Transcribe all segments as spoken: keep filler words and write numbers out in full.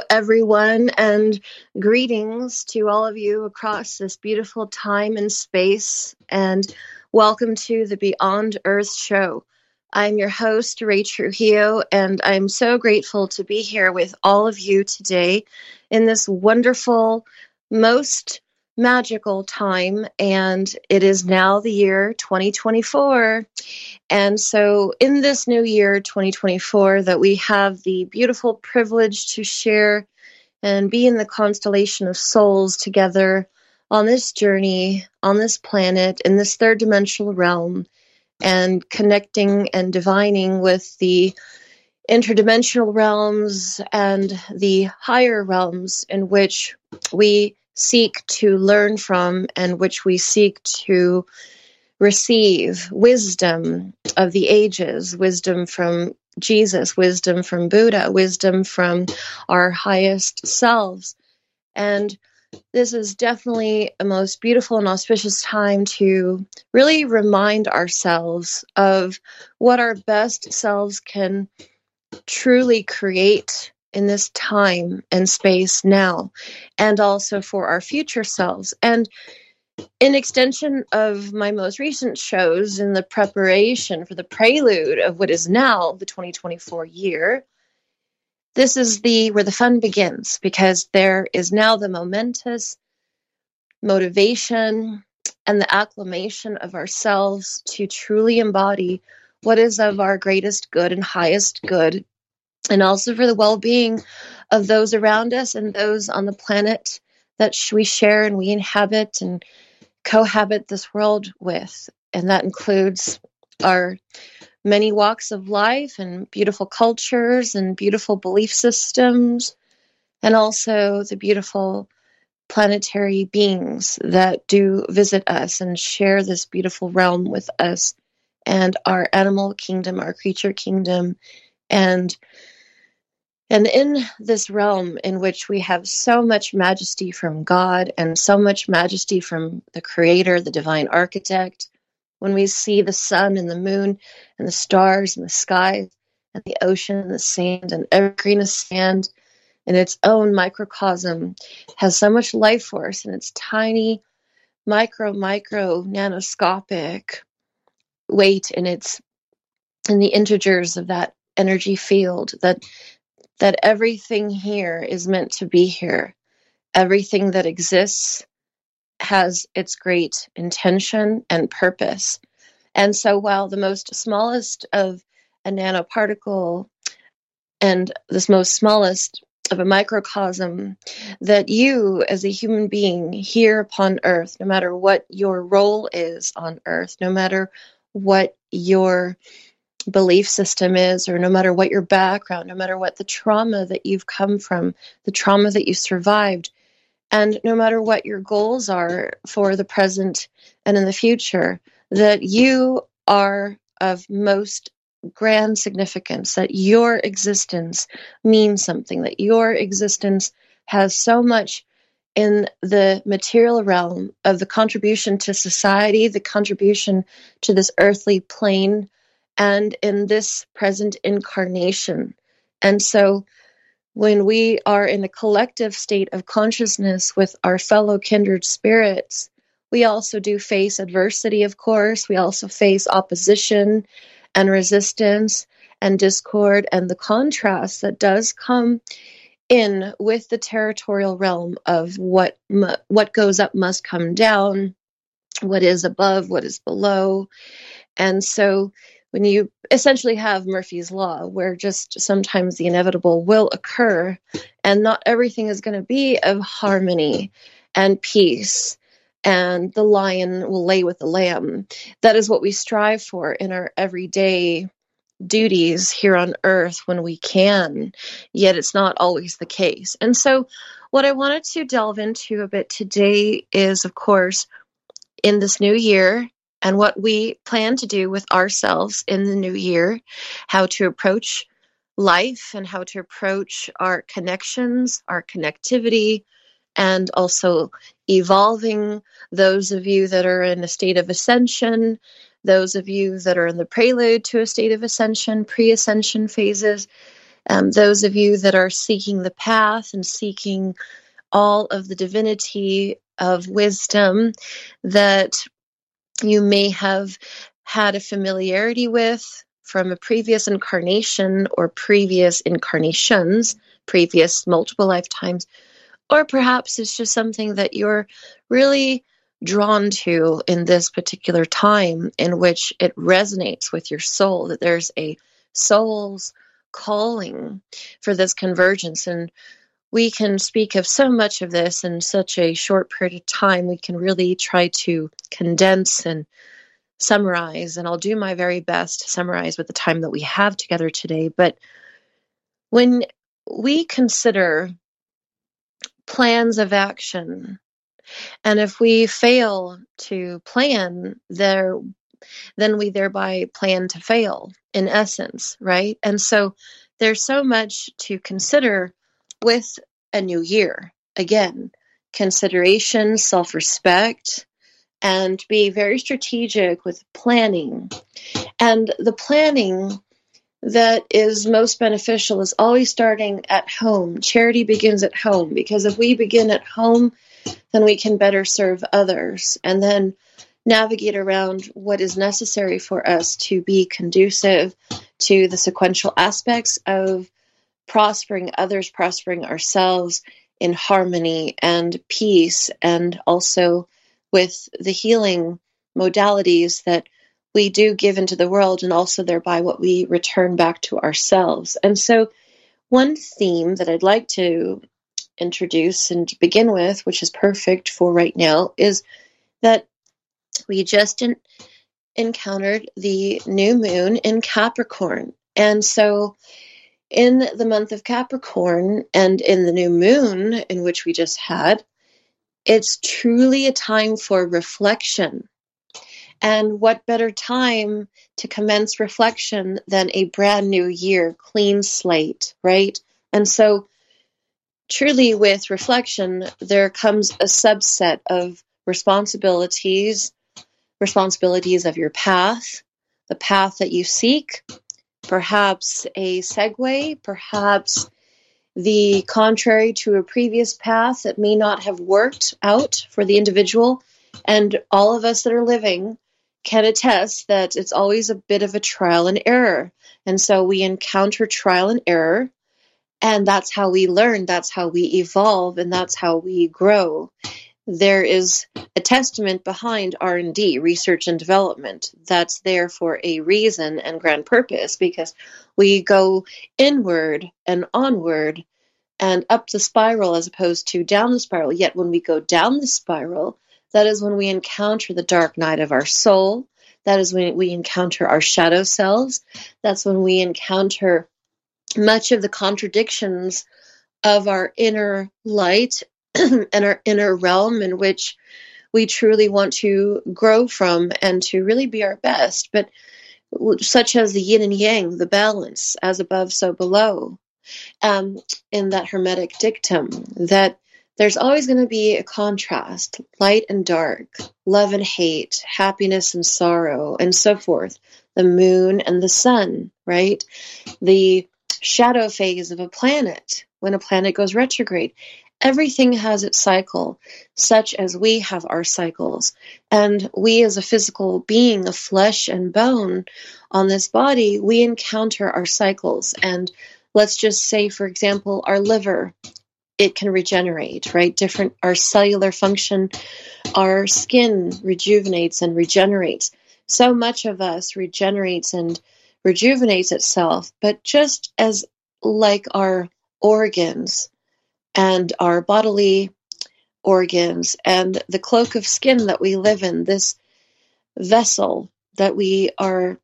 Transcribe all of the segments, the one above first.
everyone, and greetings to all of you across this beautiful time and space, and welcome to the Beyond Earth show. I'm your host, Ray Trujillo, and I'm so grateful to be here with all of you today in this wonderful, most magical time, and it is now the year twenty twenty-four. And so in this new year, twenty twenty-four, that we have the beautiful privilege to share and be in the constellation of souls together on this journey, on this planet, in this third dimensional realm, and connecting and divining with the interdimensional realms and the higher realms in which we seek to learn from and which we seek to receive wisdom of the ages, wisdom from Jesus, wisdom from Buddha, wisdom from our highest selves. And this is definitely a most beautiful and auspicious time to really remind ourselves of what our best selves can truly create in this time and space now, and also for our future selves. And in extension of my most recent shows in the preparation for the prelude of what is now the twenty twenty-four year, this is the where the fun begins, because there is now the momentous motivation and the acclamation of ourselves to truly embody what is of our greatest good and highest good, and also for the well-being of those around us and those on the planet that we share and we inhabit and cohabit this world with. And that includes our many walks of life and beautiful cultures and beautiful belief systems, and also the beautiful planetary beings that do visit us and share this beautiful realm with us, and our animal kingdom, our creature kingdom. And And in this realm in which we have so much majesty from God and so much majesty from the Creator, the divine architect, when we see the sun and the moon and the stars and the skies and the ocean and the sand, and every grain of sand in its own microcosm has so much life force in its tiny, micro, micro, nanoscopic weight in its in the integers of that energy field, that that everything here is meant to be here. Everything that exists has its great intention and purpose. And so while the most smallest of a nanoparticle and this most smallest of a microcosm, that you as a human being here upon Earth, no matter what your role is on Earth, no matter what your belief system is, or no matter what your background, no matter what the trauma that you've come from, the trauma that you survived, and no matter what your goals are for the present and in the future, that you are of most grand significance, that your existence means something, that your existence has so much in the material realm of the contribution to society, the contribution to this earthly plane, and in this present incarnation. And so when we are in a collective state of consciousness with our fellow kindred spirits, we also do face adversity, of course. We also face opposition and resistance and discord and the contrast that does come in with the territorial realm of what mu- what goes up must come down, what is above, what is below. And so when you essentially have Murphy's Law, where just sometimes the inevitable will occur, and not everything is going to be of harmony and peace, and the lion will lay with the lamb. That is what we strive for in our everyday duties here on Earth when we can, yet it's not always the case. And so what I wanted to delve into a bit today is, of course, in this new year, and what we plan to do with ourselves in the new year, how to approach life and how to approach our connections, our connectivity, and also evolving those of you that are in a state of ascension, those of you that are in the prelude to a state of ascension, pre-ascension phases, Um, those of you that are seeking the path and seeking all of the divinity of wisdom that you may have had a familiarity with from a previous incarnation or previous incarnations, previous multiple lifetimes, or perhaps it's just something that you're really drawn to in this particular time in which it resonates with your soul, that there's a soul's calling for this convergence. And we can speak of so much of this in such a short period of time. We can really try to condense and summarize, and I'll do my very best to summarize with the time that we have together today. But when we consider plans of action, and if we fail to plan there, then we thereby plan to fail, in essence, right? And so there's so much to consider with a new year. Again, consideration, self-respect, and be very strategic with planning. And the planning that is most beneficial is always starting at home. Charity begins at home, because if we begin at home, then we can better serve others and then navigate around what is necessary for us to be conducive to the sequential aspects of prospering others, prospering ourselves in harmony and peace, and also with the healing modalities that we do give into the world, and also thereby what we return back to ourselves. And so one theme that I'd like to introduce and to begin with, which is perfect for right now, is that we just in- encountered the new moon in Capricorn. And so in the month of Capricorn and in the new moon in which we just had, it's truly a time for reflection. And what better time to commence reflection than a brand new year, clean slate, right? And so truly with reflection, there comes a subset of responsibilities, responsibilities of your path, the path that you seek, perhaps a segue, perhaps the contrary to a previous path that may not have worked out for the individual. And all of us that are living can attest that it's always a bit of a trial and error. And so we encounter trial and error, and that's how we learn, that's how we evolve, and that's how we grow. There is a testament behind R and D, research and development, that's there for a reason and grand purpose, because we go inward and onward and up the spiral as opposed to down the spiral. Yet when we go down the spiral, that is when we encounter the dark night of our soul. That is when we encounter our shadow selves. That's when we encounter much of the contradictions of our inner light and our inner realm in which we truly want to grow from and to really be our best, but such as the yin and yang, the balance, as above, so below, um, in that Hermetic dictum, that there's always going to be a contrast, light and dark, love and hate, happiness and sorrow, and so forth, the moon and the sun, right? The shadow phase of a planet, when a planet goes retrograde. Everything has its cycle, such as we have our cycles. And we as a physical being of flesh and bone on this body, we encounter our cycles. And let's just say, for example, our liver, it can regenerate, right? Different, our cellular function, our skin rejuvenates and regenerates. So much of us regenerates and rejuvenates itself, but just as like our organs, and our bodily organs, and the cloak of skin that we live in, this vessel that we are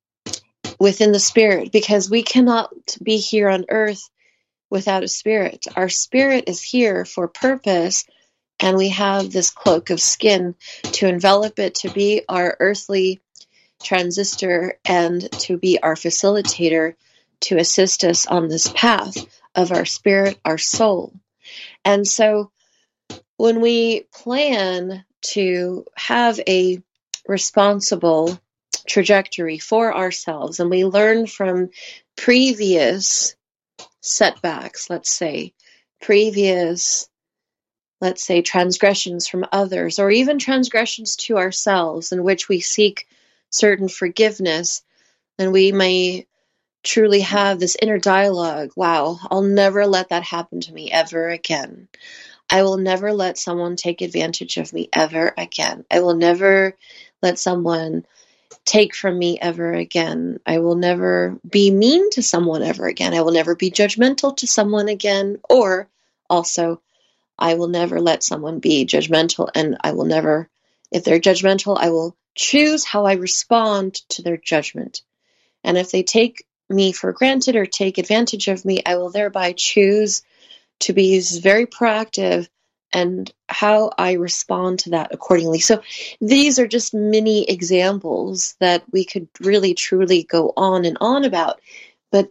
within the spirit, because we cannot be here on earth without a spirit. Our spirit is here for purpose, and we have this cloak of skin to envelop it, to be our earthly transistor and to be our facilitator, to assist us on this path of our spirit, our soul. And so when we plan to have a responsible trajectory for ourselves, and we learn from previous setbacks, let's say, previous, let's say, transgressions from others, or even transgressions to ourselves in which we seek certain forgiveness, then we may truly have this inner dialogue. Wow, I'll never let that happen to me ever again. I will never let someone take advantage of me ever again. I will never let someone take from me ever again. I will never be mean to someone ever again. I will never be judgmental to someone again. Or also, I will never let someone be judgmental, and I will never, if they're judgmental, I will choose how I respond to their judgment. And if they take me for granted or take advantage of me, I will thereby choose to be very proactive and how I respond to that accordingly. So these are just mini examples that we could really truly go on and on about. But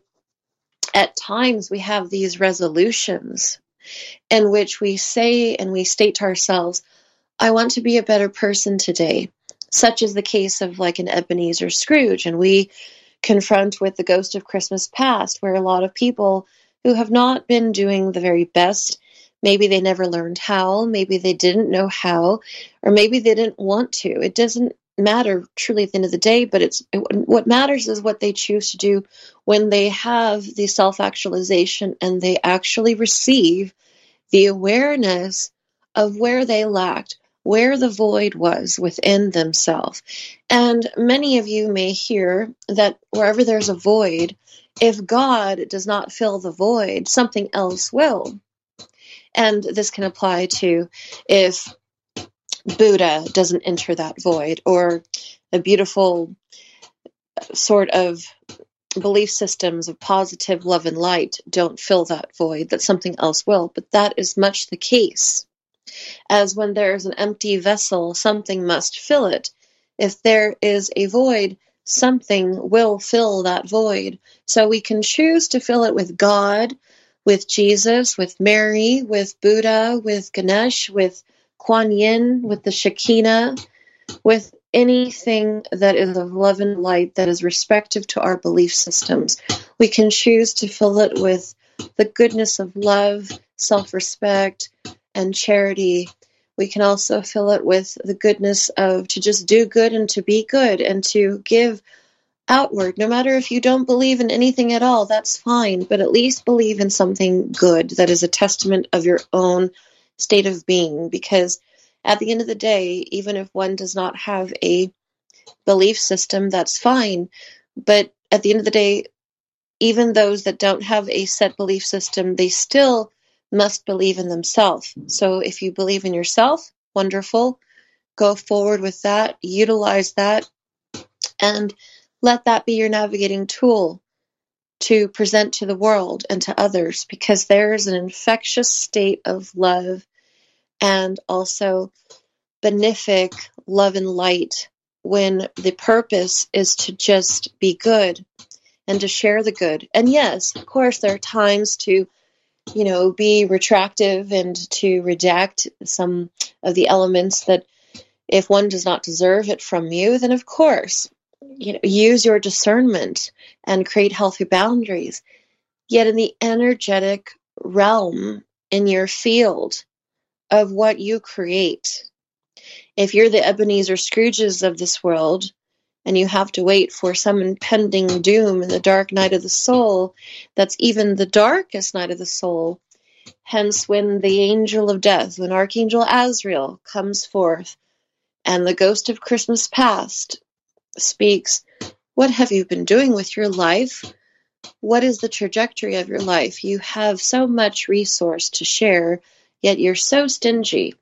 at times we have these resolutions in which we say and we state to ourselves, I want to be a better person today, such as the case of like an Ebenezer Scrooge. And we confront with the ghost of Christmas past, where a lot of people who have not been doing the very best, maybe they never learned how, maybe they didn't know how, or maybe they didn't want to. It doesn't matter truly at the end of the day, but it's it, what matters is what they choose to do when they have the self-actualization and they actually receive the awareness of where they lacked, where the void was within themselves. And many of you may hear that wherever there's a void, if God does not fill the void, something else will. And this can apply to if Buddha doesn't enter that void, or a beautiful sort of belief systems of positive love and light don't fill that void, that something else will. But that is much the case. As when there's an empty vessel, something must fill it. If there is a void, something will fill that void. So we can choose to fill it with God, with Jesus, with Mary, with Buddha, with Ganesh, with Kuan Yin, with the Shekinah, with anything that is of love and light that is respective to our belief systems. We can choose to fill it with the goodness of love, self-respect, and charity. We can also fill it with the goodness of to just do good and to be good and to give outward. No matter if you don't believe in anything at all, that's fine, but at least believe in something good that is a testament of your own state of being. Because at the end of the day, even if one does not have a belief system, that's fine. But at the end of the day, even those that don't have a set belief system, they still must believe in themselves. So if you believe in yourself, wonderful. Go forward with that, utilize that, and let that be your navigating tool to present to the world and to others, because there is an infectious state of love and also benefic love and light when the purpose is to just be good and to share the good. And yes, of course, there are times to you know, be retractive and to redact some of the elements that if one does not deserve it from you, then of course, you know, use your discernment and create healthy boundaries. Yet in the energetic realm, in your field of what you create, if you're the Ebenezer Scrooges of this world, and you have to wait for some impending doom in the dark night of the soul, that's even the darkest night of the soul. Hence, when the angel of death, when Archangel Azrael comes forth, and the ghost of Christmas past speaks, what have you been doing with your life? What is the trajectory of your life? You have so much resource to share, yet you're so stingy.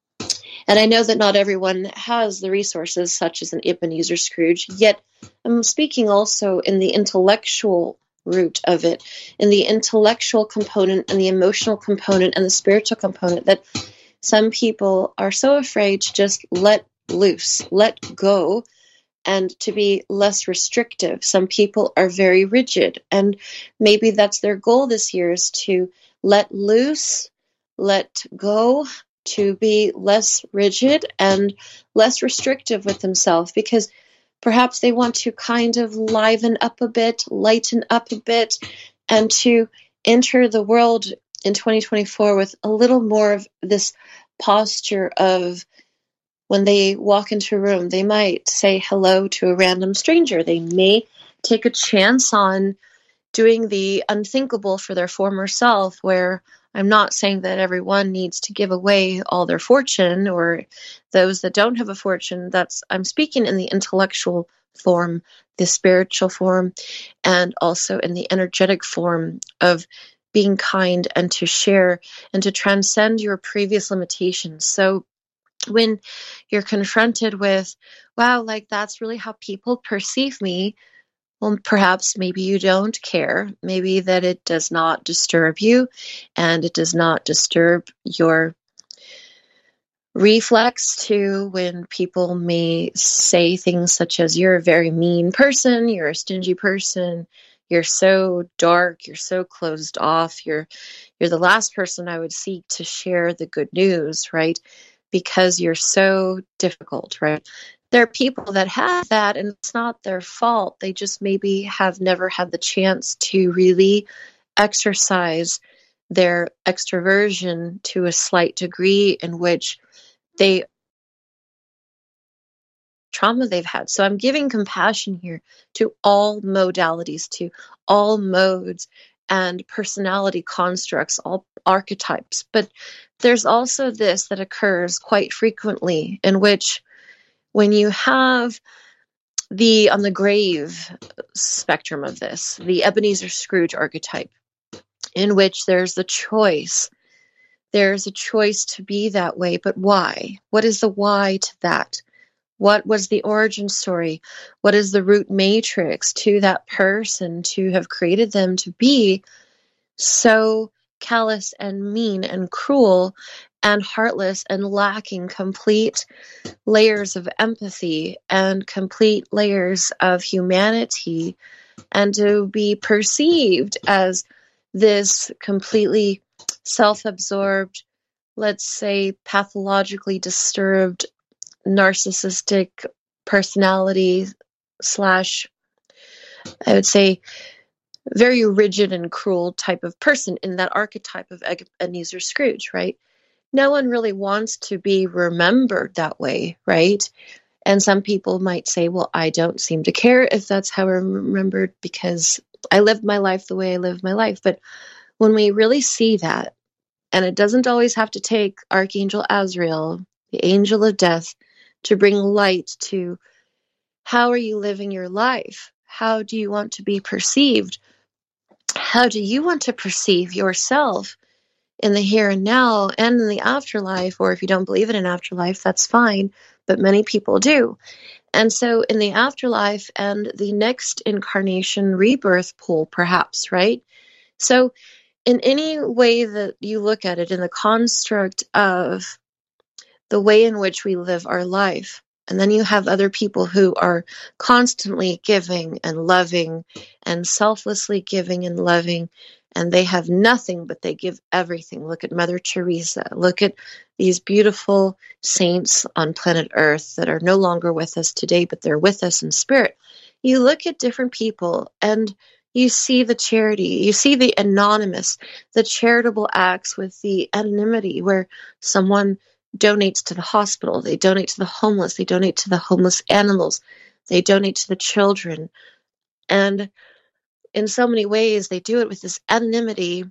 And I know that not everyone has the resources such as an Ebenezer Scrooge, yet I'm speaking also in the intellectual root of it, in the intellectual component and the emotional component and the spiritual component, that some people are so afraid to just let loose, let go, and to be less restrictive. Some people are very rigid, and maybe that's their goal this year, is to let loose, let go, to be less rigid and less restrictive with themselves, because perhaps they want to kind of liven up a bit, lighten up a bit, and to enter the world in twenty twenty-four with a little more of this posture of, when they walk into a room, they might say hello to a random stranger. They may take a chance on doing the unthinkable for their former self, where I'm not saying that everyone needs to give away all their fortune, or those that don't have a fortune. That's, I'm speaking in the intellectual form, the spiritual form, and also in the energetic form of being kind and to share and to transcend your previous limitations. So when you're confronted with, wow, like that's really how people perceive me, well, perhaps maybe you don't care. Maybe that it does not disturb you, and it does not disturb your reflex to when people may say things such as, you're a very mean person, you're a stingy person, you're so dark, you're so closed off, you're you're the last person I would seek to share the good news, right? Because you're so difficult, right? There are people that have that, and it's not their fault. They just maybe have never had the chance to really exercise their extroversion to a slight degree in which they trauma they've had. So I'm giving compassion here to all modalities, to all modes and personality constructs, all archetypes. But there's also this that occurs quite frequently, in which when you have the, on the grave spectrum of this, the Ebenezer Scrooge archetype, in which there's the choice. There's a choice to be that way, but why? What is the why to that? What was the origin story? What is the root matrix to that person to have created them to be so callous and mean and cruel and heartless and lacking complete layers of empathy and complete layers of humanity, and to be perceived as this completely self-absorbed, let's say pathologically disturbed, narcissistic personality slash, I would say, very rigid and cruel type of person in that archetype of Ebenezer Scrooge, right? No one really wants to be remembered that way, right? And some people might say, well, I don't seem to care if that's how I'm remembered because I lived my life the way I lived my life. But when we really see that, and it doesn't always have to take Archangel Azrael, the angel of death, to bring light to how are you living your life? How do you want to be perceived? How do you want to perceive yourself in the here and now and in the afterlife? Or if you don't believe in an afterlife, that's fine, but many people do. And so in the afterlife and the next incarnation rebirth pool, perhaps, right? So in any way that you look at it, in the construct of the way in which we live our life, and then you have other people who are constantly giving and loving and selflessly giving and loving, and they have nothing, but they give everything. Look at Mother Teresa. Look at these beautiful saints on planet Earth that are no longer with us today, but they're with us in spirit. You look at different people and you see the charity, you see the anonymous, the charitable acts with the anonymity, where someone donates to the hospital, they donate to the homeless, they donate to the homeless animals, they donate to the children. And in so many ways, they do it with this anonymity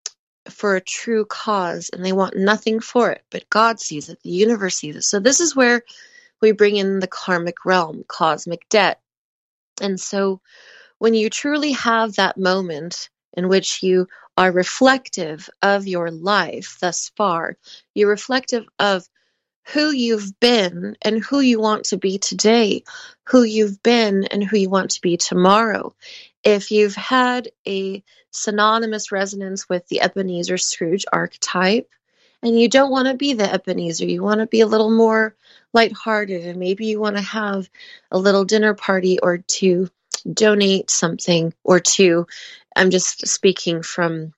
for a true cause, and they want nothing for it, but God sees it, the universe sees it. So this is where we bring in the karmic realm, cosmic debt. And so when you truly have that moment in which you are reflective of your life thus far, you're reflective of who you've been and who you want to be today, who you've been and who you want to be tomorrow. If you've had a synonymous resonance with the Ebenezer Scrooge archetype, and you don't want to be the Ebenezer, you want to be a little more lighthearted, and maybe you want to have a little dinner party or to donate something or to, I'm just speaking from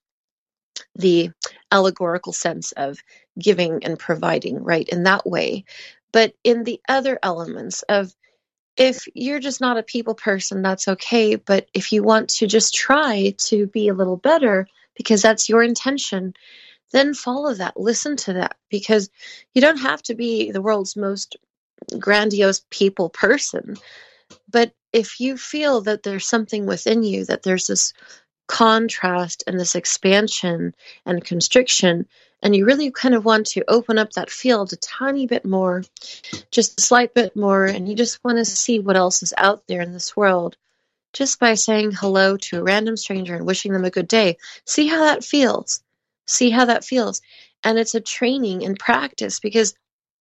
the allegorical sense of giving and providing, right, in that way. But in the other elements of, if you're just not a people person, that's okay. But if you want to just try to be a little better, because that's your intention, then follow that. Listen to that, because you don't have to be the world's most grandiose people person. But if you feel that there's something within you, that there's this contrast and this expansion and constriction, and you really kind of want to open up that field a tiny bit more, just a slight bit more, and you just want to see what else is out there in this world, just by saying hello to a random stranger and wishing them a good day, see how that feels. See how that feels. And it's a training and practice, because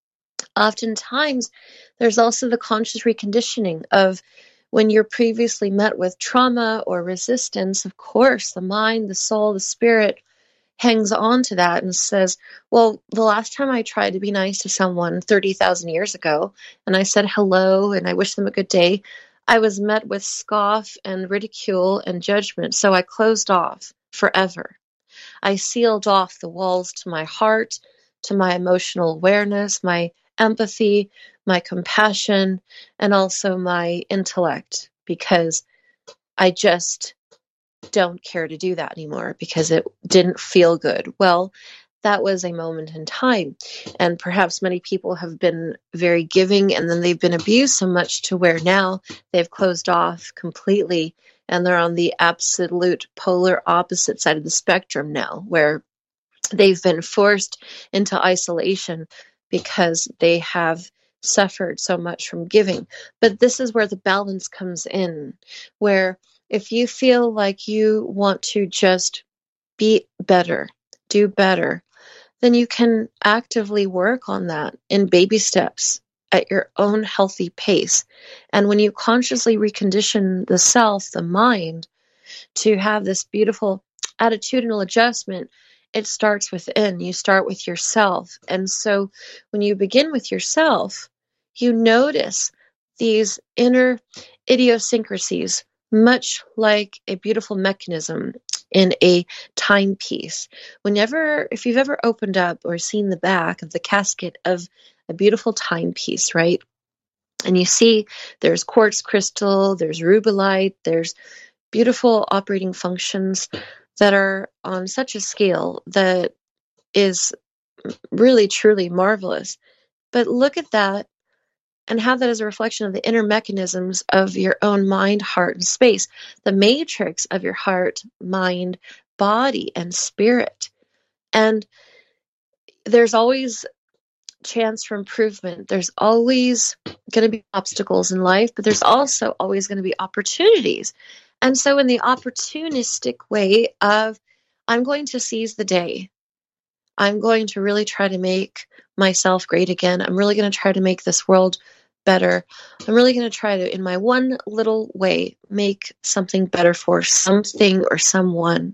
oftentimes there's also the conscious reconditioning of when you're previously met with trauma or resistance. Of course, the mind, the soul, the spirit hangs on to that and says, well, the last time I tried to be nice to someone thirty thousand years ago, and I said hello and I wished them a good day, I was met with scoff and ridicule and judgment. So I closed off forever. I sealed off the walls to my heart, to my emotional awareness, my empathy, my compassion, and also my intellect, because I just don't care to do that anymore because it didn't feel good. Well, that was a moment in time. And perhaps many people have been very giving, and then they've been abused so much to where now they've closed off completely, and they're on the absolute polar opposite side of the spectrum now, where they've been forced into isolation because they have suffered so much from giving. But this is where the balance comes in, where if you feel like you want to just be better, do better, then you can actively work on that in baby steps at your own healthy pace. And when you consciously recondition the self, the mind, to have this beautiful attitudinal adjustment, it starts within. You start with yourself. And so when you begin with yourself, you notice these inner idiosyncrasies, much like a beautiful mechanism in a timepiece. Whenever, if you've ever opened up or seen the back of the casket of a beautiful timepiece, right? And you see there's quartz crystal, there's rubellite, there's beautiful operating functions that are on such a scale that is really, truly marvelous. But look at that and have that as a reflection of the inner mechanisms of your own mind, heart, and space, the matrix of your heart, mind, body, and spirit. And there's always chance for improvement. There's always going to be obstacles in life, but there's also always going to be opportunities. And so in the opportunistic way of, I'm going to seize the day. I'm going to really try to make myself great again. I'm really going to try to make this world better. I'm really going to try to, in my one little way, make something better for something or someone.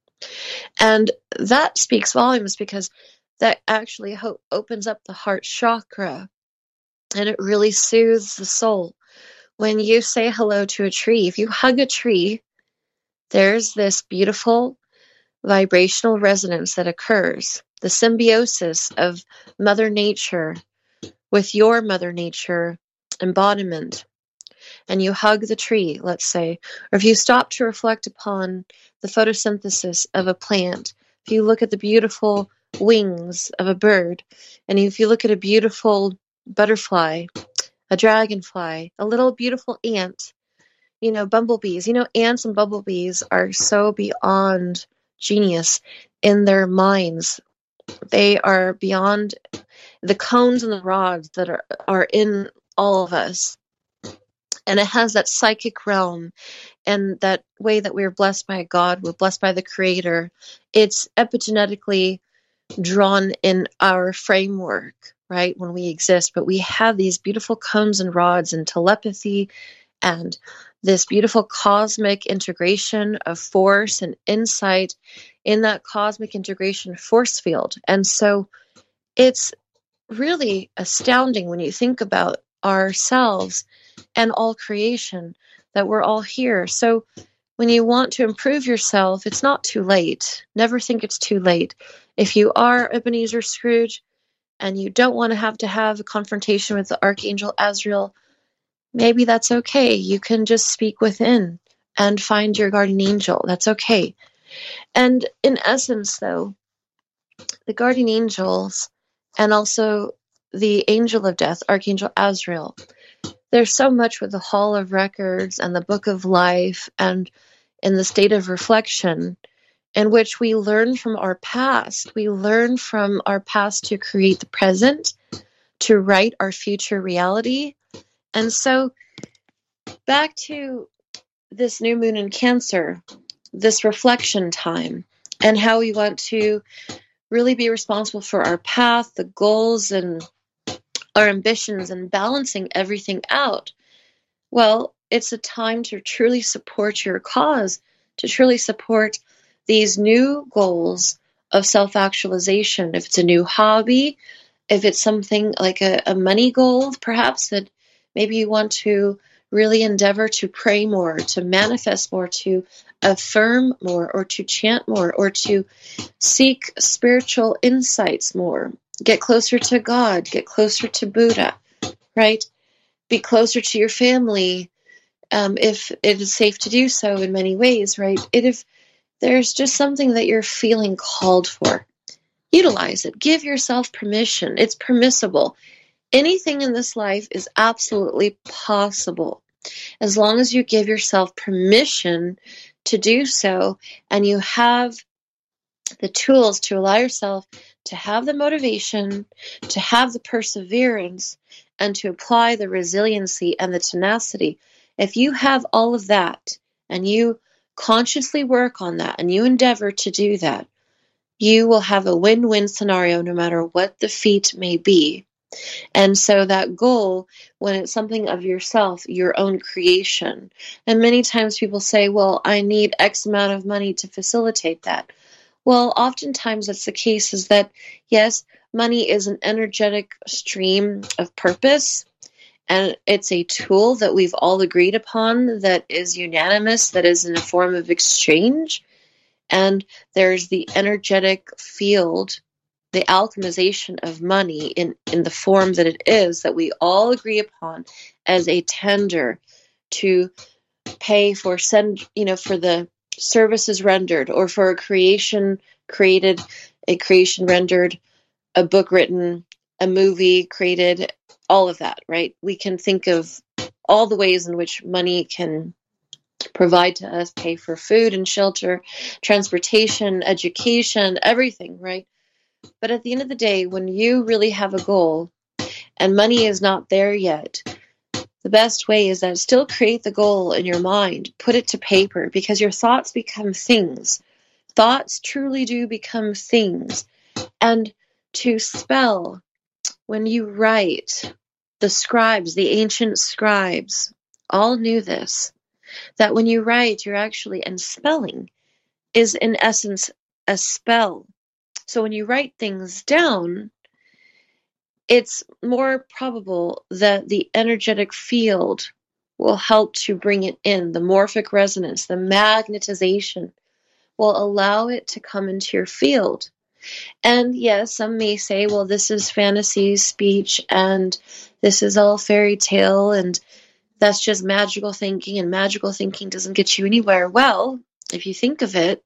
And that speaks volumes, because that actually ho- opens up the heart chakra, and it really soothes the soul. When you say hello to a tree, if you hug a tree, there's this beautiful vibrational resonance that occurs, the symbiosis of Mother Nature with your Mother Nature embodiment. And you hug the tree, let's say, or if you stop to reflect upon the photosynthesis of a plant, if you look at the beautiful wings of a bird, and if you look at a beautiful butterfly, a dragonfly, a little beautiful ant, you know, bumblebees, you know, ants and bumblebees are so beyond genius in their minds. They are beyond the cones and the rods that are, are in all of us. And it has that psychic realm and that way that we're blessed by God, we're blessed by the Creator. It's epigenetically drawn in our framework, right, when we exist. But we have these beautiful cones and rods and telepathy and this beautiful cosmic integration of force and insight in that cosmic integration force field. And so it's really astounding when you think about ourselves and all creation, that we're all here. So when you want to improve yourself, it's not too late. Never think it's too late. If you are Ebenezer Scrooge and you don't want to have to have a confrontation with the Archangel Azrael, maybe that's okay. You can just speak within and find your guardian angel. That's okay. And in essence, though, the guardian angels and also the angel of death, Archangel Azrael, there's so much with the Hall of Records and the Book of Life and in the state of reflection in which we learn from our past. We learn from our past to create the present, to write our future reality. And so back to this new moon in Cancer, this reflection time, and how we want to really be responsible for our path, the goals, and our ambitions, and balancing everything out. Well, it's a time to truly support your cause, to truly support these new goals of self-actualization. If it's a new hobby, if it's something like a, a money goal, perhaps that maybe you want to really endeavor to pray more, to manifest more, to affirm more, or to chant more, or to seek spiritual insights more, get closer to God, get closer to Buddha, right? Be closer to your family, um, if it is safe to do so in many ways, right? It, if there's just something that you're feeling called for, utilize it. Give yourself permission. It's permissible. Anything in this life is absolutely possible as long as you give yourself permission to do so, and you have the tools to allow yourself to have the motivation, to have the perseverance, and to apply the resiliency and the tenacity. If you have all of that and you consciously work on that and you endeavor to do that, you will have a win-win scenario no matter what the feat may be. And so that goal, when it's something of yourself, your own creation, and many times people say, well, I need X amount of money to facilitate that. Well, oftentimes that's the case, is that, yes, money is an energetic stream of purpose, and it's a tool that we've all agreed upon, that is unanimous, that is in a form of exchange. And there's the energetic field, the alchemization of money in, in the form that it is, that we all agree upon as a tender to pay for send, you know, for the services rendered, or for a creation created, a creation rendered, a book written, a movie created, all of that, right? We can think of all the ways in which money can provide to us, pay for food and shelter, transportation, education, everything, right? But at the end of the day, when you really have a goal and money is not there yet, the best way is that still create the goal in your mind, put it to paper, because your thoughts become things. Thoughts truly do become things. And to spell, when you write, the scribes, the ancient scribes, all knew this, that when you write, you're actually, and spelling is in essence a spell. So when you write things down, it's more probable that the energetic field will help to bring it in. The morphic resonance, the magnetization will allow it to come into your field. And yes, some may say, well, this is fantasy speech and this is all fairy tale and that's just magical thinking, and magical thinking doesn't get you anywhere. Well, if you think of it,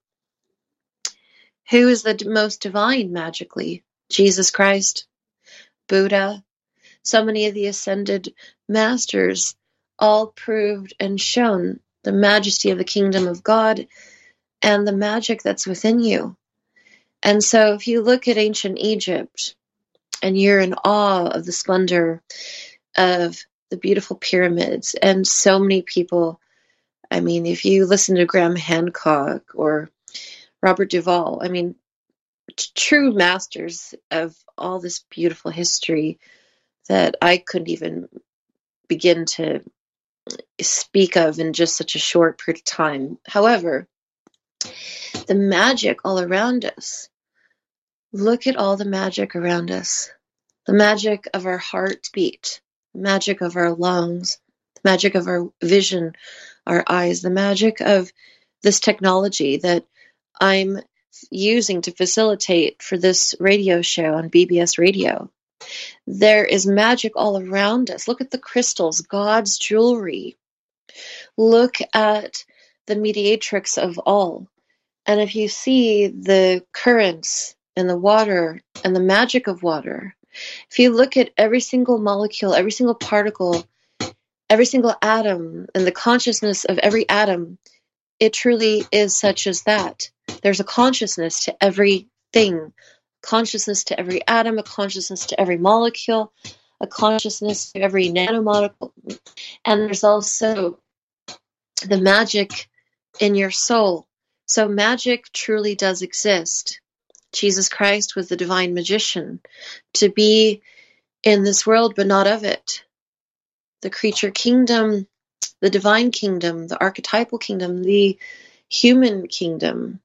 who is the most divine magically? Jesus Christ, Buddha, so many of the ascended masters all proved and shown the majesty of the kingdom of God and the magic that's within you. And so if you look at ancient Egypt and you're in awe of the splendor of the beautiful pyramids, and so many people, I mean, if you listen to Graham Hancock or Robert Duvall, I mean, t- true masters of all this beautiful history that I couldn't even begin to speak of in just such a short period of time. However, the magic all around us, look at all the magic around us, the magic of our heartbeat, the magic of our lungs, the magic of our vision, our eyes, the magic of this technology that I'm using to facilitate for this radio show on B B S Radio. There is magic all around us. Look at the crystals, God's jewelry. Look at the mediatrix of all. And if you see the currents and the water and the magic of water, if you look at every single molecule, every single particle, every single atom, and the consciousness of every atom, it truly is such as that. There's a consciousness to everything, consciousness to every atom, a consciousness to every molecule, a consciousness to every nanomolecule. And there's also the magic in your soul. So magic truly does exist. Jesus Christ was the divine magician, to be in this world but not of it. The creature kingdom, the divine kingdom, the archetypal kingdom, the human kingdom.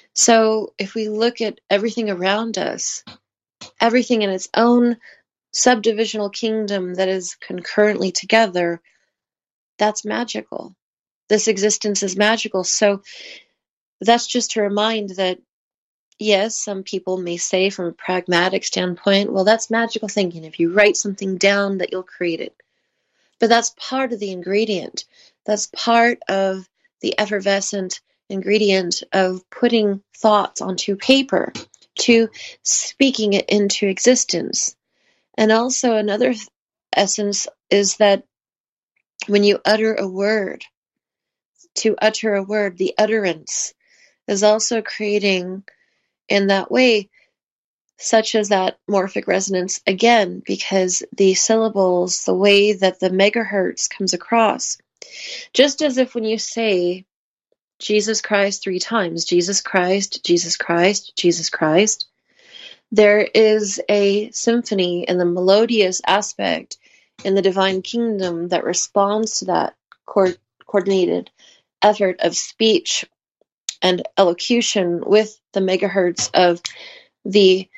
So if we look at everything around us, everything in its own subdivisional kingdom that is concurrently together, that's magical. This existence is magical. So that's just to remind that, yes, some people may say from a pragmatic standpoint, well, that's magical thinking. If you write something down, that you'll create it. But that's part of the ingredient. That's part of the effervescent ingredient of putting thoughts onto paper, to speaking it into existence. And also another th- essence is that when you utter a word, to utter a word, the utterance is also creating in that way, such as that morphic resonance again, because the syllables, the way that the megahertz comes across, just as if when you say Jesus Christ three times, Jesus Christ, Jesus Christ, Jesus Christ, there is a symphony in the melodious aspect in the divine kingdom that responds to that co- coordinated effort of speech and elocution with the megahertz of the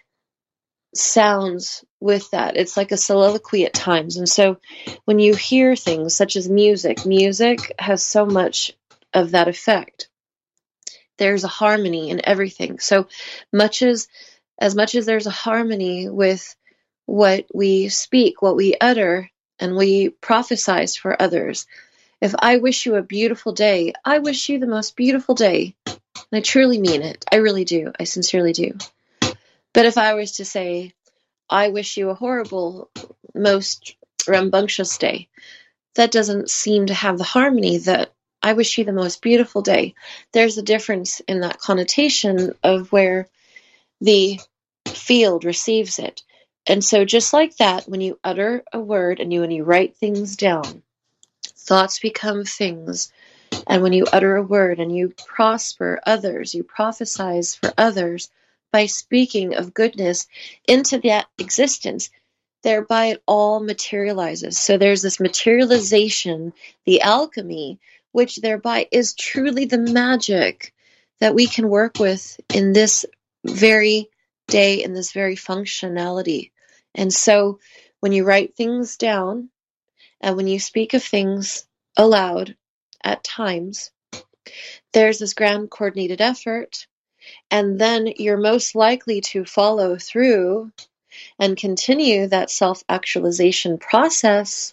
sounds with that. It's like a soliloquy at times. And so when you hear things such as music, music has so much of that effect. There's a harmony in everything. So much as as much as there's a harmony with what we speak, what we utter, and we prophesize for others. If I wish you a beautiful day, I wish you the most beautiful day. And I truly mean it. I really do. I sincerely do. But if I was to say, I wish you a horrible, most rambunctious day, that doesn't seem to have the harmony that I wish you the most beautiful day. There's a difference in that connotation of where the field receives it. And so just like that, when you utter a word and you when you write things down, thoughts become things. And when you utter a word and you prosper others, you prophesize for others by speaking of goodness into that existence, thereby it all materializes. So there's this materialization, the alchemy, which thereby is truly the magic that we can work with in this very day, in this very functionality. And so when you write things down and when you speak of things aloud at times, there's this grand coordinated effort, and then you're most likely to follow through and continue that self-actualization process,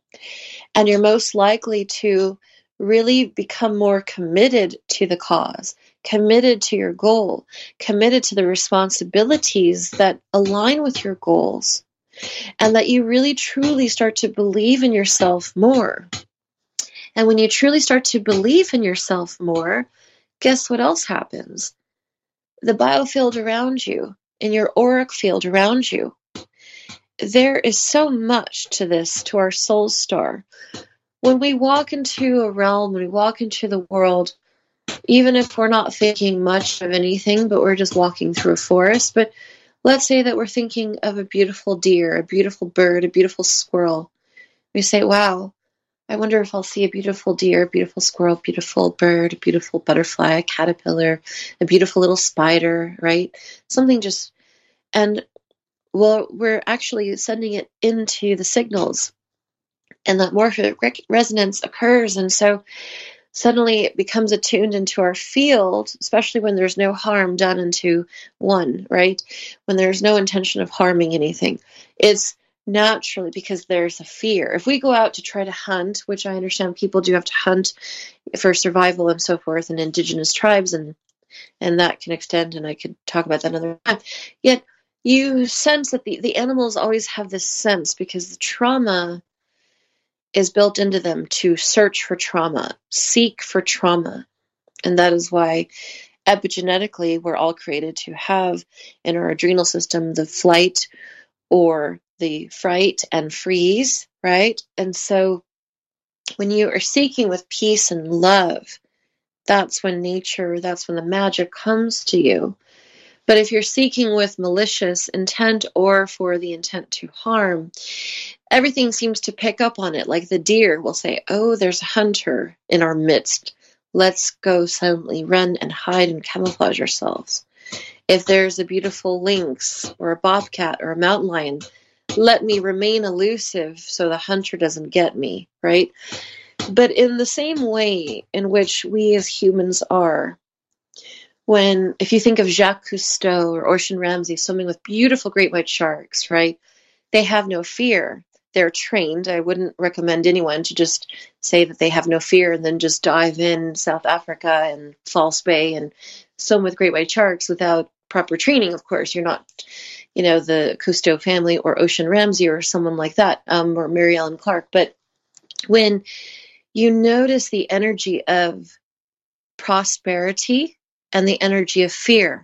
and you're most likely to really become more committed to the cause, committed to your goal, committed to the responsibilities that align with your goals, and that you really truly start to believe in yourself more. And when you truly start to believe in yourself more, guess what else happens? The biofield around you, in your auric field around you, there is so much to this, to our soul star. When we walk into a realm, when we walk into the world, even if we're not thinking much of anything, but we're just walking through a forest, but let's say that we're thinking of a beautiful deer, a beautiful bird, a beautiful squirrel. We say, wow, I wonder if I'll see a beautiful deer, a beautiful squirrel, a beautiful bird, a beautiful butterfly, a caterpillar, a beautiful little spider, right? Something just, and well, we're actually sending it into the signals, and that morphic resonance occurs. And so suddenly it becomes attuned into our field, especially when there's no harm done into one, right? When there's no intention of harming anything. It's naturally because there's a fear. If we go out to try to hunt, which I understand people do have to hunt for survival and so forth in indigenous tribes and and that can extend, and I could talk about that another time. Yet you sense that the, the animals always have this sense, because the trauma is built into them to search for trauma, seek for trauma. And that is why epigenetically we're all created to have in our adrenal system the flight or the fright and freeze, right? And so when you are seeking with peace and love, that's when nature, that's when the magic comes to you. But if you're seeking with malicious intent or for the intent to harm, everything seems to pick up on it. Like the deer will say, oh, there's a hunter in our midst. Let's go silently run and hide and camouflage ourselves. If there's a beautiful lynx or a bobcat or a mountain lion, let me remain elusive so the hunter doesn't get me, right? But in the same way in which we as humans are, when, if you think of Jacques Cousteau or Ocean Ramsey swimming with beautiful great white sharks, right? They have no fear. They're trained. I wouldn't recommend anyone to just say that they have no fear and then just dive in South Africa and False Bay and swim with great white sharks without proper training. Of course, you're not, you know, the Cousteau family or Ocean Ramsey or someone like that, um, or Mary Ellen Clark. But when you notice the energy of prosperity and the energy of fear,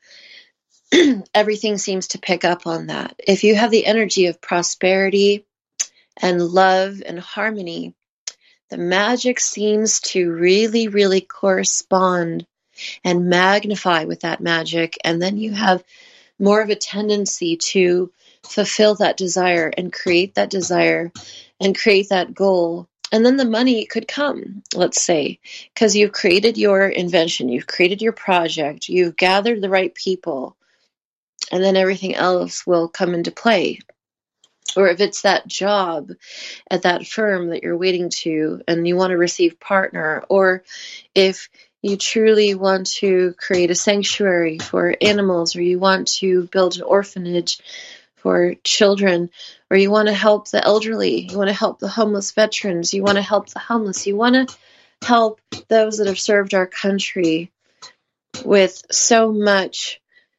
everything seems to pick up on that. If you have the energy of prosperity and love and harmony, the magic seems to really, really correspond and magnify with that magic. And then you have more of a tendency to fulfill that desire and create that desire and create that goal. And then the money could come, let's say, because you've created your invention, you've created your project, you've gathered the right people, and then everything else will come into play. Or if it's that job at that firm that you're waiting to and you want to receive partner, or if you truly want to create a sanctuary for animals, or you want to build an orphanage for children, or you want to help the elderly, you want to help the homeless veterans, you want to help the homeless, you want to help those that have served our country with so much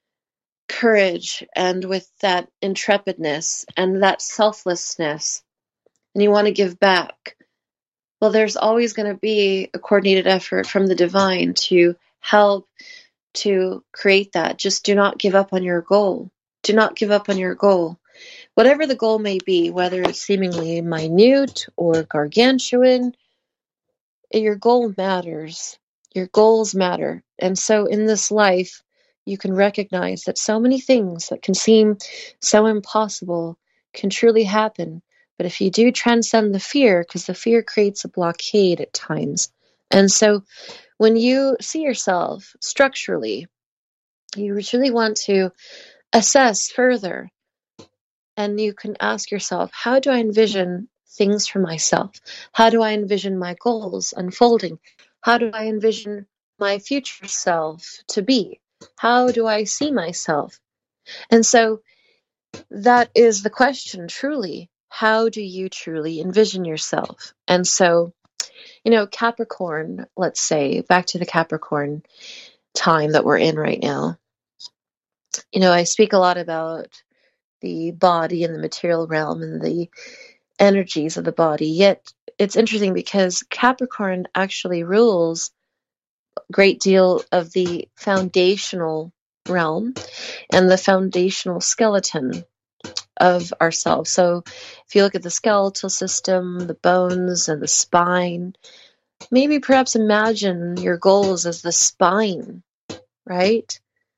courage and with that intrepidness and that selflessness, and you want to give back, well, there's always going to be a coordinated effort from the divine to help to create that. Just do not give up on your goal. Do not give up on your goal. Whatever the goal may be, whether it's seemingly minute or gargantuan, your goal matters. Your goals matter. And so in this life, you can recognize that so many things that can seem so impossible can truly happen. But if you do transcend the fear, because the fear creates a blockade at times. And so when you see yourself structurally, you really want to assess further. And you can ask yourself, how do I envision things for myself? How do I envision my goals unfolding? How do I envision my future self to be? How do I see myself? And so that is the question, truly. How do you truly envision yourself? And so, you know, Capricorn, let's say, back to the Capricorn time that we're in right now. You know, I speak a lot about the body and the material realm and the energies of the body. Yet it's interesting because Capricorn actually rules a great deal of the foundational realm and the foundational skeleton of ourselves. So if you look at the skeletal system, the bones and the spine, maybe perhaps imagine your goals as the spine, right?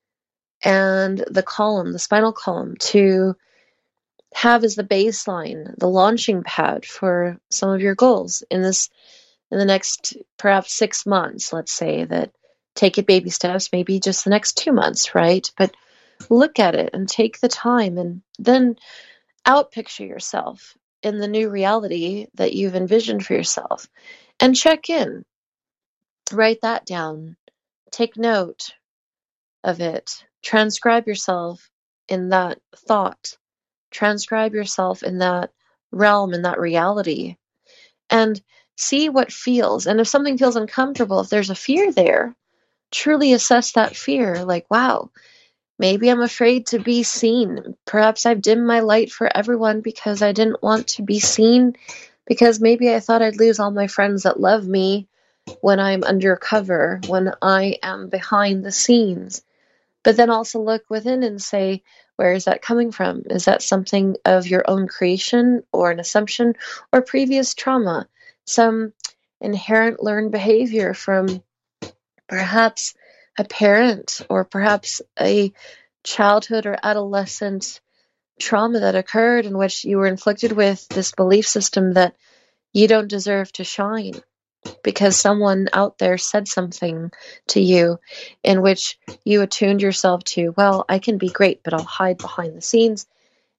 And the column, the spinal column, to have as the baseline, the launching pad for some of your goals in this, in the next perhaps six months, let's say, that take it baby steps, maybe just the next two months, right? But look at it and take the time and then out picture yourself in the new reality that you've envisioned for yourself and check in, write that down, take note of it, transcribe yourself in that thought, transcribe yourself in that realm, in that reality, and see what feels. And if something feels uncomfortable, if there's a fear there, truly assess that fear. Like, wow, maybe I'm afraid to be seen. Perhaps I've dimmed my light for everyone because I didn't want to be seen, because maybe I thought I'd lose all my friends that love me when I'm undercover, when I am behind the scenes. But then also look within and say, where is that coming from? Is that something of your own creation or an assumption or previous trauma? Some inherent learned behavior from perhaps a parent or perhaps a childhood or adolescent trauma that occurred in which you were inflicted with this belief system that you don't deserve to shine because someone out there said something to you in which you attuned yourself to, well, I can be great, but I'll hide behind the scenes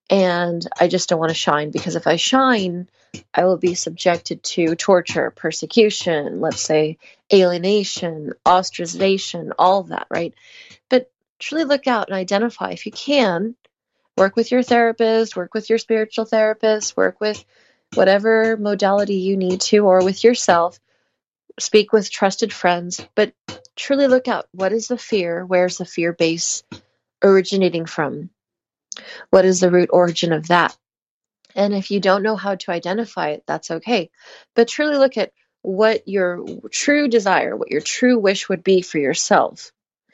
and I just don't want to shine, because if I shine, I will be subjected to torture, persecution, let's say alienation, ostracization, all of that, right? But truly look out and identify, if you can, work with your therapist, work with your spiritual therapist, work with whatever modality you need to, or with yourself, speak with trusted friends, but truly look out. What is the fear? Where's the fear base originating from? What is the root origin of that? And if you don't know how to identify it, that's okay. But truly look at what your true desire, what your true wish would be for yourself.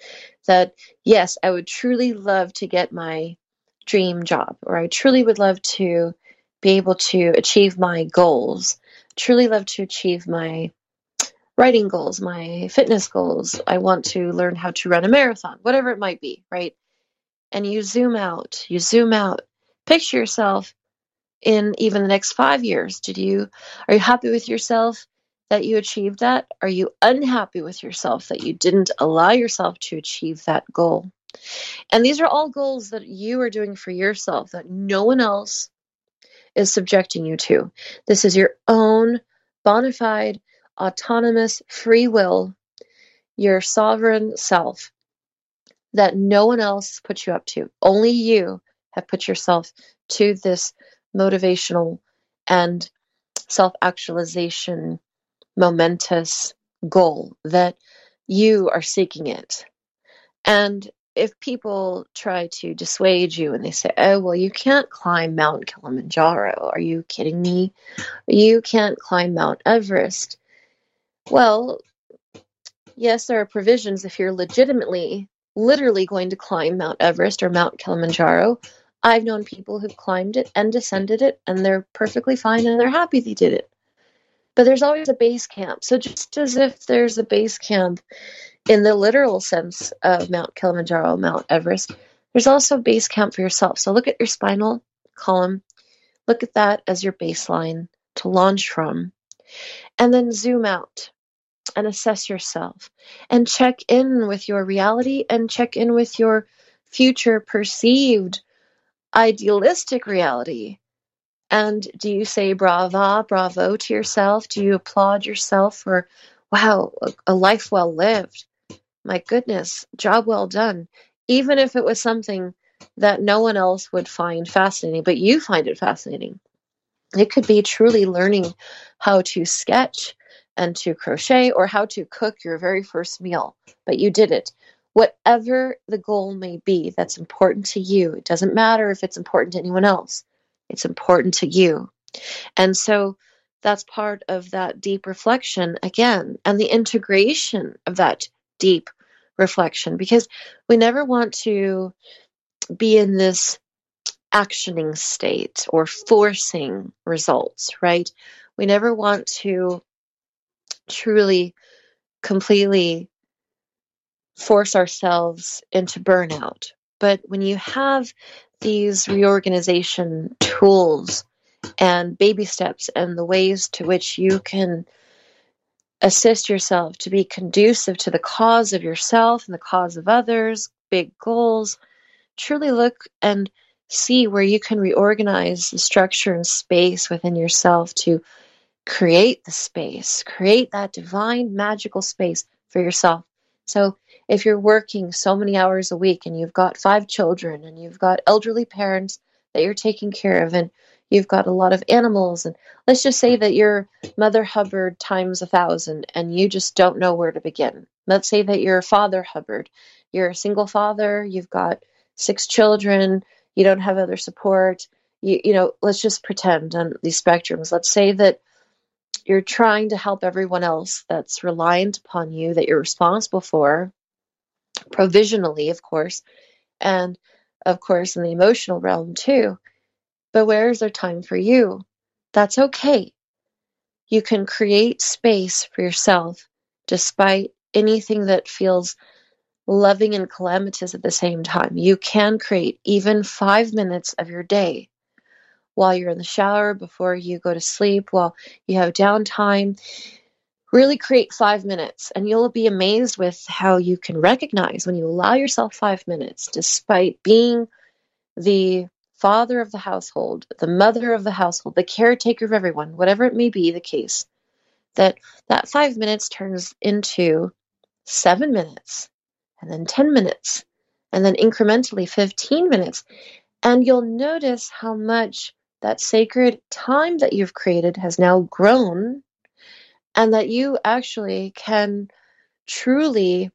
That, yes, I would truly love to get my dream job, or I truly would love to be able to achieve my goals, truly love to achieve my writing goals, my fitness goals. I want to learn how to run a marathon, whatever it might be, right? And you zoom out, you zoom out, picture yourself in even the next five years. Did you, are you happy with yourself that you achieved that? Are you unhappy with yourself that you didn't allow yourself to achieve that goal? And these are all goals that you are doing for yourself that no one else is subjecting you to. This is your own bona fide, autonomous, free will, your sovereign self that no one else put you up to. Only you have put yourself to this motivational and self-actualization momentous goal that you are seeking it. And if people try to dissuade you and they say, oh, well, you can't climb Mount Kilimanjaro. Are you kidding me? You can't climb Mount Everest. Well, yes, there are provisions if you're legitimately, literally going to climb Mount Everest or Mount Kilimanjaro. I've known people who've climbed it and descended it, and they're perfectly fine and they're happy they did it. But there's always a base camp. So just as if there's a base camp in the literal sense of Mount Kilimanjaro, Mount Everest, there's also a base camp for yourself. So look at your spinal column. Look at that as your baseline to launch from. And then zoom out and assess yourself and check in with your reality and check in with your future perceived idealistic reality. And do you say brava, bravo to yourself? Do you applaud yourself for, wow, a life well lived? My goodness, job well done. Even if it was something that no one else would find fascinating, but you find it fascinating. It could be truly learning how to sketch and to crochet or how to cook your very first meal, but you did it. Whatever the goal may be that's important to you, it doesn't matter if it's important to anyone else. It's important to you. And so that's part of that deep reflection again, and the integration of that deep reflection, because we never want to be in this actioning state or forcing results, right? We never want to truly, completely force ourselves into burnout. But when you have these reorganization tools and baby steps and the ways to which you can assist yourself to be conducive to the cause of yourself and the cause of others, big goals, truly look and see where you can reorganize the structure and space within yourself to create the space, create that divine magical space for yourself. So if you're working so many hours a week and you've got five children and you've got elderly parents that you're taking care of and you've got a lot of animals, and let's just say that you're Mother Hubbard times a thousand and you just don't know where to begin. Let's say that you're a father, Hubbard. You're a single father, you've got six children, you don't have other support. You, you know, let's just pretend on these spectrums. Let's say that you're trying to help everyone else that's reliant upon you, that you're responsible for, provisionally, of course, and of course in the emotional realm too. But where is there time for you? That's okay. You can create space for yourself despite anything that feels loving and calamitous at the same time. You can create even five minutes of your day while you're in the shower, before you go to sleep, while you have downtime. Really create five minutes, and you'll be amazed with how you can recognize when you allow yourself five minutes, despite being the father of the household, the mother of the household, the caretaker of everyone, whatever it may be the case, that that five minutes turns into seven minutes, and then ten minutes, and then incrementally fifteen minutes. And you'll notice how much that sacred time that you've created has now grown, and that you actually can truly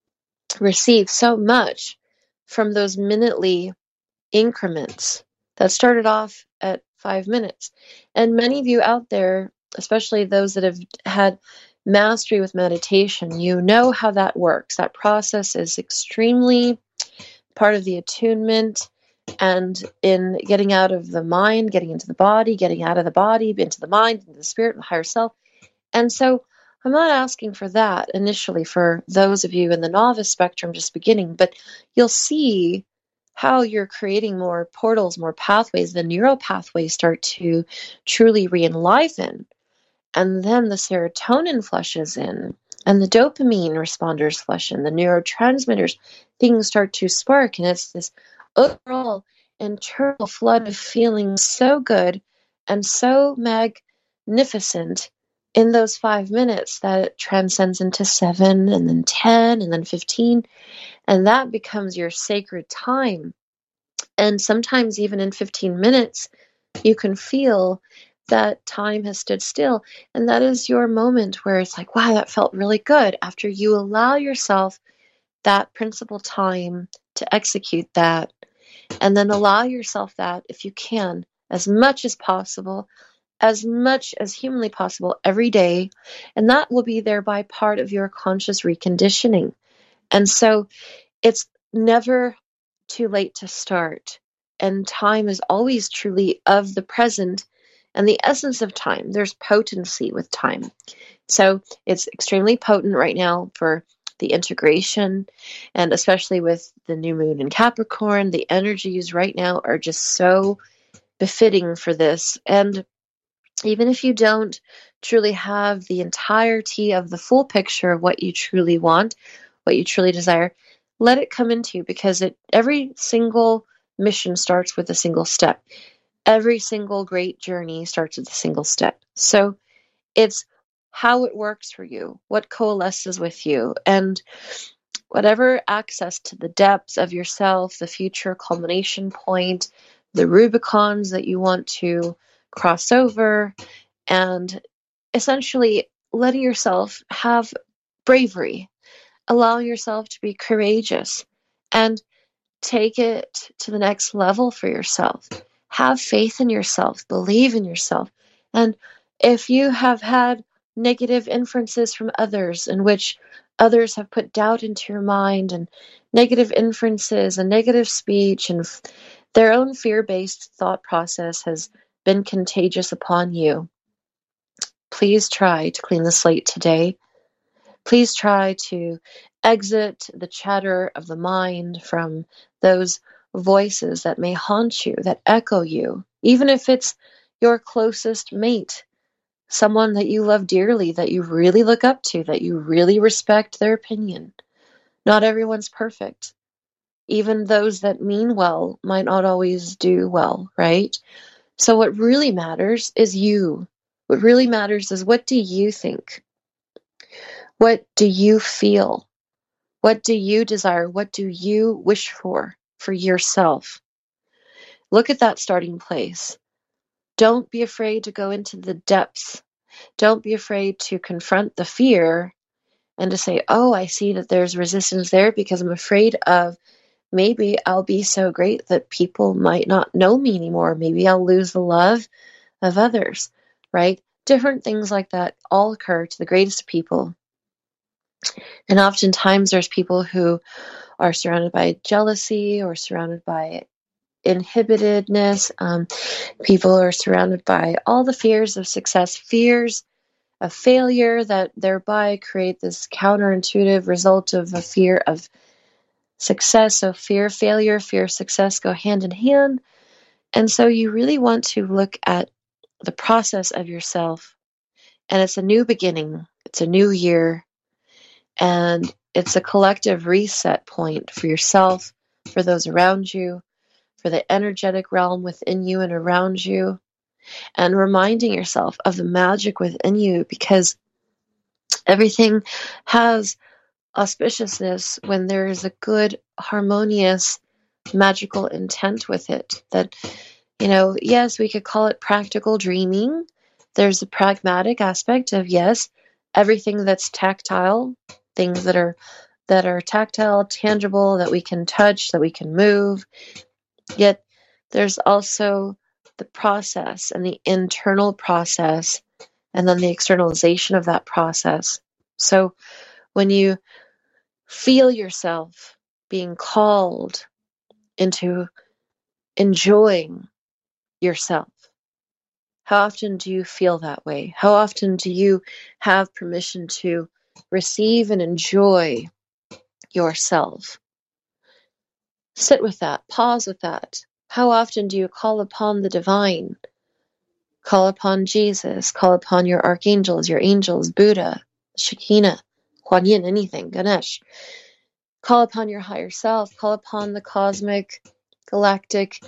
receive so much from those minutely increments that started off at five minutes. And many of you out there, especially those that have had mastery with meditation, you know how that works. That process is extremely part of the attunement, and in getting out of the mind, getting into the body, getting out of the body, into the mind, into the spirit, the higher self. And so I'm not asking for that initially for those of you in the novice spectrum just beginning, but you'll see how you're creating more portals, more pathways. The neural pathways start to truly re-enliven. And then the serotonin flushes in, and the dopamine responders flush in, the neurotransmitters, things start to spark. And it's this overall internal flood of feeling so good and so magnificent in those five minutes that it transcends into seven, and then ten, and then fifteen. And that becomes your sacred time. And sometimes even in fifteen minutes, you can feel that time has stood still. And that is your moment where it's like, wow, that felt really good. After you allow yourself that principal time to execute that, and then allow yourself that, if you can, as much as possible, as much as humanly possible every day. And that will be thereby part of your conscious reconditioning. And so it's never too late to start. And time is always truly of the present and the essence of time. There's potency with time. So it's extremely potent right now for the integration, and especially with the new moon in Capricorn, the energies right now are just so befitting for this. And even if you don't truly have the entirety of the full picture of what you truly want, what you truly desire, let it come into you, because it every single mission starts with a single step. Every single great journey starts with a single step. So it's how it works for you, what coalesces with you, and whatever access to the depths of yourself, the future culmination point, the Rubicons that you want to cross over, and essentially letting yourself have bravery, allowing yourself to be courageous, and take it to the next level for yourself. Have faith in yourself, believe in yourself. And if you have had negative inferences from others, in which others have put doubt into your mind, and negative inferences and negative speech, and f- their own fear-based thought process has been contagious upon you, please try to clean the slate today. Please try to exit the chatter of the mind from those voices that may haunt you, that echo you, even if it's your closest mate, someone that you love dearly, that you really look up to, that you really respect their opinion. Not everyone's perfect. Even those that mean well might not always do well, right? So what really matters is you. What really matters is, what do you think? What do you feel? What do you desire? What do you wish for for yourself? Look at that starting place. Don't be afraid to go into the depths. Don't be afraid to confront the fear, and to say, oh, I see that there's resistance there because I'm afraid of maybe I'll be so great that people might not know me anymore. Maybe I'll lose the love of others, right? Different things like that all occur to the greatest people. And oftentimes there's people who are surrounded by jealousy or surrounded by inhibitedness. Um, people are surrounded by all the fears of success, fears of failure that thereby create this counterintuitive result of a fear of success. So fear of failure, fear of success go hand in hand. And so you really want to look at the process of yourself. And it's a new beginning. It's a new year. And it's a collective reset point for yourself, for those around you, for the energetic realm within you and around you, and reminding yourself of the magic within you, because everything has auspiciousness when there is a good, harmonious, magical intent with it. That, you know, yes, we could call it practical dreaming. There's a pragmatic aspect of, yes, everything that's tactile, things that are that are tactile, tangible, that we can touch, that we can move. Yet there's also the process and the internal process, and then the externalization of that process. So when you feel yourself being called into enjoying yourself, how often do you feel that way? How often do you have permission to receive and enjoy yourself? Sit with that. Pause with that. How often do you call upon the divine? Call upon Jesus. Call upon your archangels, your angels, Buddha, Shekinah, Kuan Yin, anything, Ganesh. Call upon your higher self. Call upon the cosmic, galactic,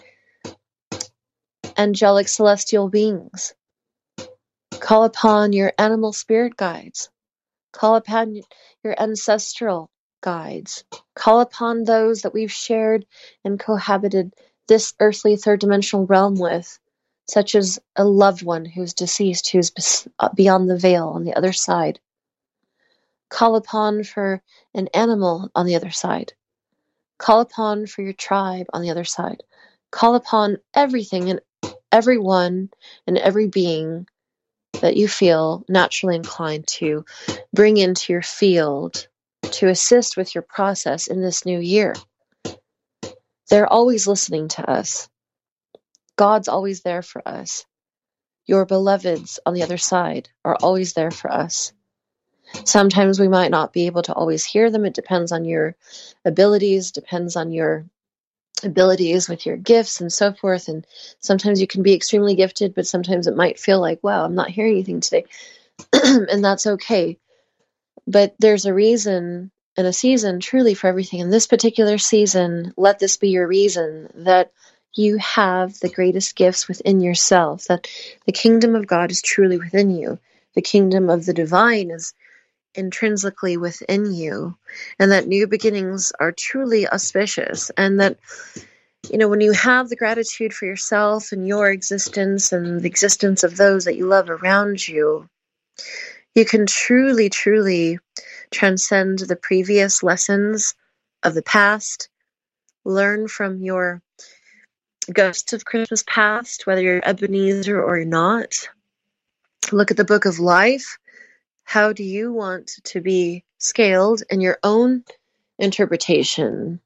angelic, celestial beings. Call upon your animal spirit guides. Call upon your ancestral guides. Call upon those that we've shared and cohabited this earthly third dimensional realm with, such as a loved one who's deceased, who's beyond the veil on the other side. Call upon for an animal on the other side. Call upon for your tribe on the other side. Call upon everything and everyone and every being that you feel naturally inclined to bring into your field to assist with your process in this new year. They're always listening to us. God's always there for us. Your beloveds on the other side are always there for us. Sometimes we might not be able to always hear them. It depends on your abilities, depends on your abilities with your gifts and so forth. And sometimes you can be extremely gifted, but sometimes it might feel like, wow, I'm not hearing anything today. And that's okay. But there's a reason and a season truly for everything. In this particular season, let this be your reason that you have the greatest gifts within yourself, that the kingdom of God is truly within you. The kingdom of the divine is intrinsically within you, and that new beginnings are truly auspicious, and that, you know, when you have the gratitude for yourself and your existence and the existence of those that you love around you, you can truly, truly transcend the previous lessons of the past, learn from your ghosts of Christmas past, whether you're Ebenezer or not. Look at the book of life. How do you want to be scaled in your own interpretation?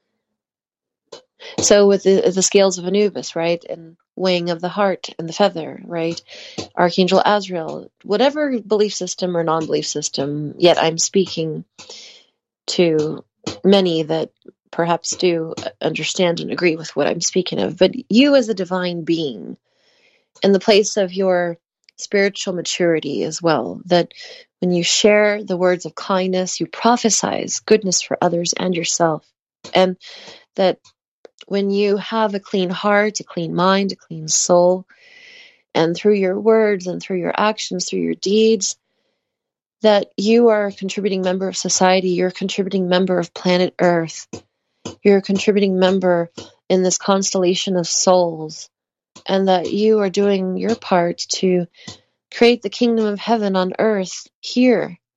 So with the, the scales of Anubis, right? And weighing of the heart and the feather, right? Archangel Azrael, whatever belief system or non-belief system, yet I'm speaking to many that perhaps do understand and agree with what I'm speaking of. But you as a divine being, in the place of your spiritual maturity as well, that when you share the words of kindness, you prophesize goodness for others and yourself. And that when you have a clean heart, a clean mind, a clean soul, and through your words and through your actions, through your deeds, that you are a contributing member of society, you're a contributing member of planet Earth, you're a contributing member in this constellation of souls, and that you are doing your part to create the kingdom of heaven on earth here,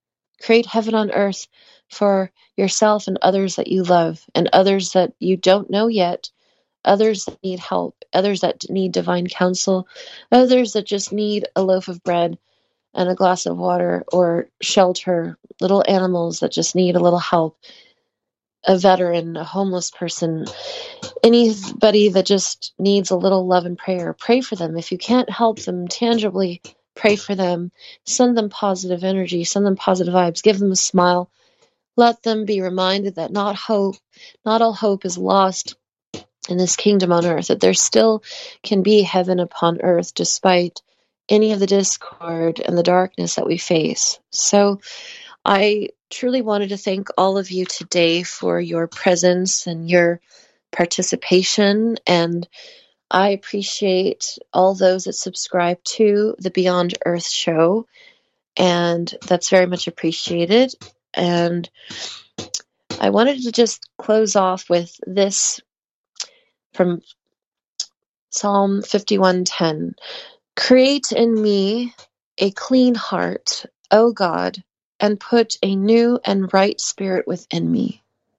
Create heaven on earth for yourself and others that you love, and others that you don't know yet, others that need help, others that need divine counsel, others that just need a loaf of bread and a glass of water or shelter, little animals that just need a little help, a veteran, a homeless person, anybody that just needs a little love and prayer. Pray for them. If you can't help them tangibly, pray for them. Send them positive energy, send them positive vibes, give them a smile. Let them be reminded that not hope, not all hope is lost in this kingdom on earth, that there still can be heaven upon earth despite any of the discord and the darkness that we face. So I truly wanted to thank all of you today for your presence and your participation, and I appreciate all those that subscribe to the Beyond Earth show, and that's very much appreciated. And I wanted to just close off with this from Psalm fifty-one ten. Create in me a clean heart, O God, and put a new and right spirit within me.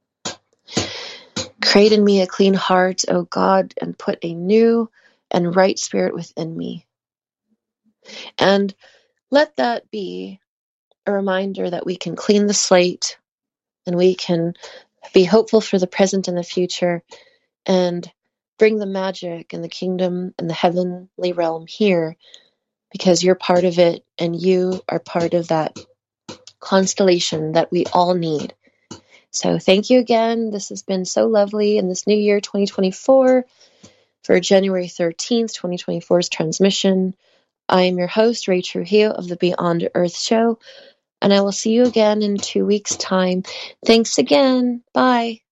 Create in me a clean heart, O God, and put a new and right spirit within me. And let that be a reminder that we can clean the slate and we can be hopeful for the present and the future and bring the magic and the kingdom and the heavenly realm here, because you're part of it and you are part of that constellation that we all need. So thank you again. This has been so lovely in this new year, twenty twenty-four, for January thirteenth, twenty twenty-four's transmission. I am your host, Ray Trujillo of the Beyond Earth show, and I will see you again in two weeks' time. Thanks again. Bye.